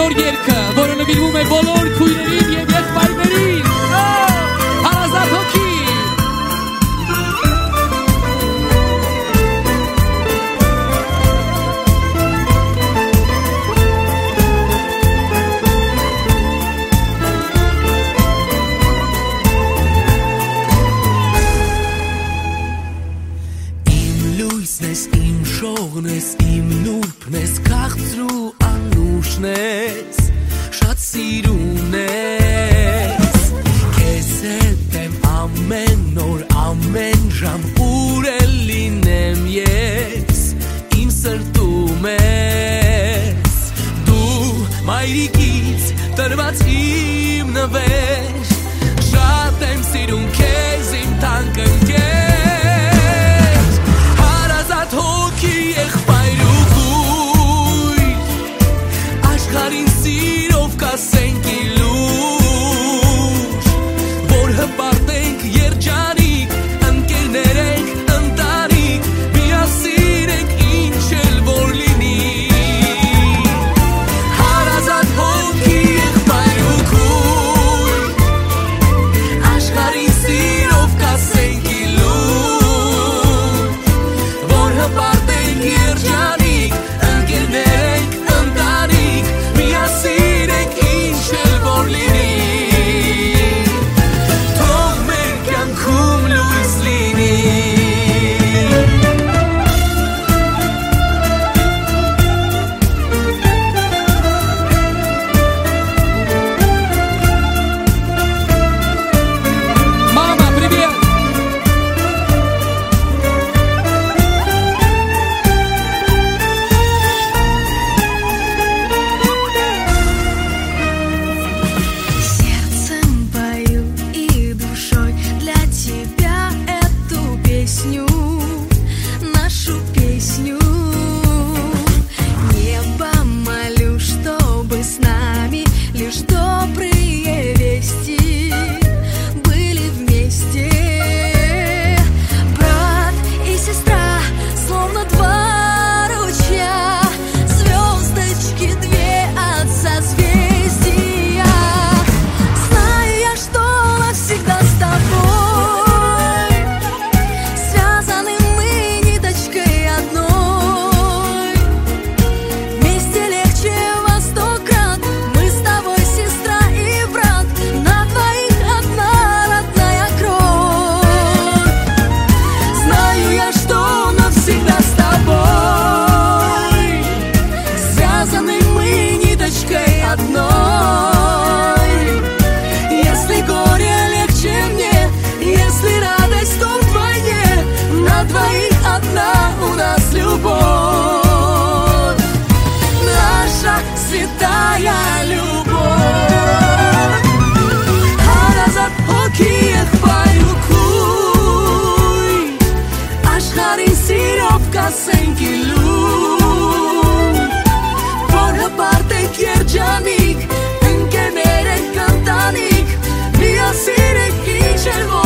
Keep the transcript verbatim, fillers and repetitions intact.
նոր երգը, որը նվիրվում է բոլոր քույրերին եւ եղբայրներին։ Հարազատ հոգի։ Իմ շողն ես, իմ նուրբն ես, քաղցրու անուշն ես, շատ սիրուն ես, քեզ հետ եմ ամեն օր, ամեն ժամ, ուր էլ լինեմ ես, իմ սրտում ես, դու մայրիկից տրված իմ նվեր, շատ եմ սիրուն քեզ իմ թանկ ընկեր, հոգի եղբայր ու քույր, աշխարհին սիրով կասենք իլուր, որ հպարտենք երջանիկ, ընկերներ ենք ընտանիք, միասին ենք ինչ էլ որ լինի, հարազատ հոգի եղբայր ու քույր, աշխարհին սիրով կասենք երջանիկ, ընկերներ ենք ընտանիք, միասին ենք ինչ էլ որ լինի, թող մեր կյանքում լույս լինի։ Мама, привет! Нашу песню небо молю, чтобы с нами лишь добрые вести были вместе. Брат и сестра, словно два ручья, звездочки две от созвездия. Знаю я, что навсегда с тобой. Если горе легче мне, если радость, то вдвойне, на двоих одна у нас любовь, наша святая любовь. Հարազատ հոգի եղբայր ու քույր, աշխարհին սիրով կասենք իլուր, որ հպարտենք երջանիկ, ընկերներ ենք ընտանիք, միասին ենք ինչ էլ որ